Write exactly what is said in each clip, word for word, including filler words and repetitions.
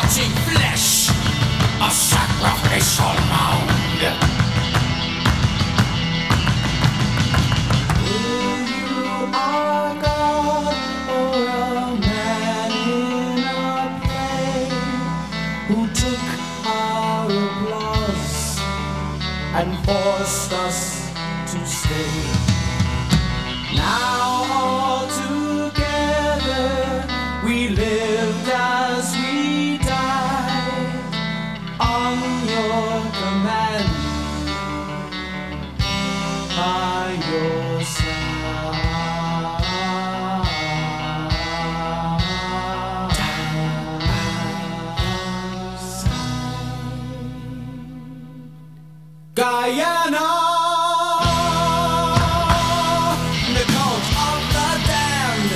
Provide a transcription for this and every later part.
rotting flesh, a sacrificial mound. You are God or a man in a play who took our applause and forced us to stay. Now all together we lived as we died on your command, by your side. Guyana, the cult of the damned.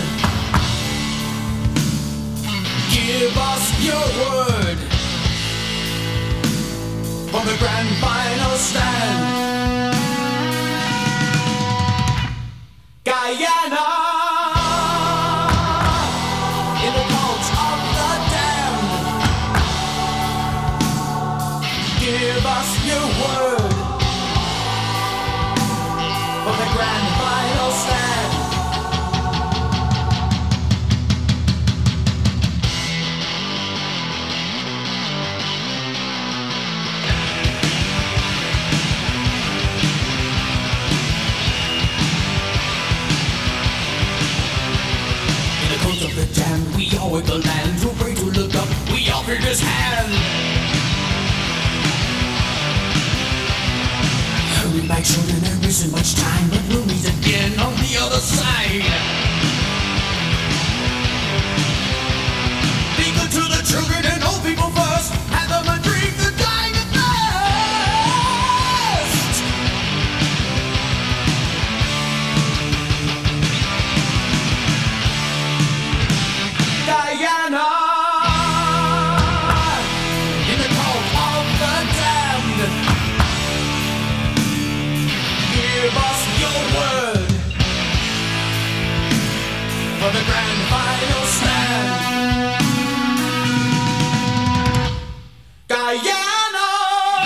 Give us your word for the grand final stand. Guyana, in the cult of the damned. Give us your word for the grand final stand. In the cult of the damned, we all work the land. Who pray to look up, we all fear his hand. Hurry back, children, there isn't much time, but we'll meet again on the other side. Be good to the children and old people first. Have them a drink, the dying of thirst. Diana, in the cult of the damned. Give us your word for the grand final stand. Guyana,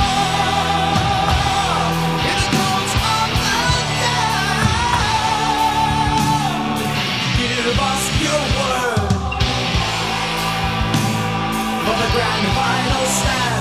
in the cult of the damned. Give us your word for the grand final stand.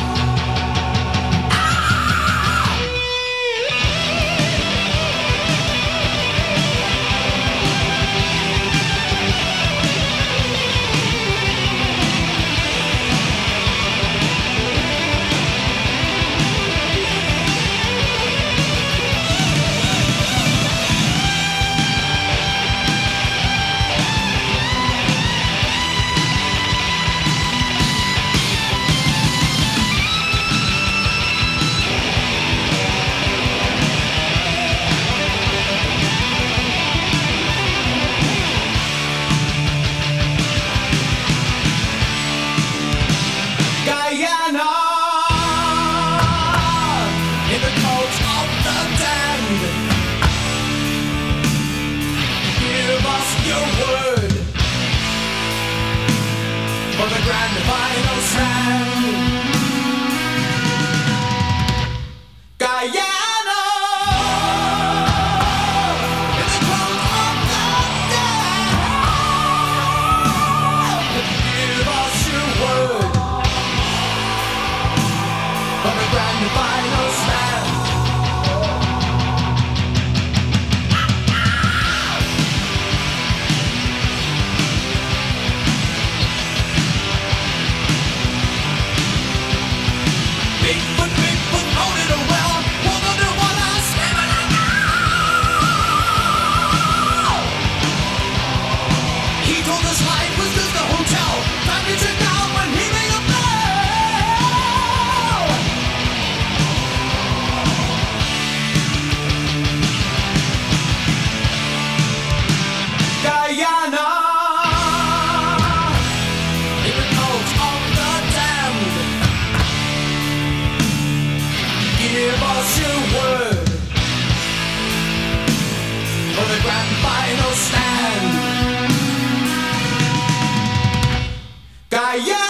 Guyana, in the cult of the damned. Give us your word for the grand final stand. Guyana, in the cult of the damned. Give us your word for the grand final stand. Bigfoot, Bigfoot, loaded a well. Walk under water, swimming around. He told us life was just a hotel. Time to check out when he made a bell. Guyana, in the cult of the damned. Give us your word for the grand final stand. Guyana.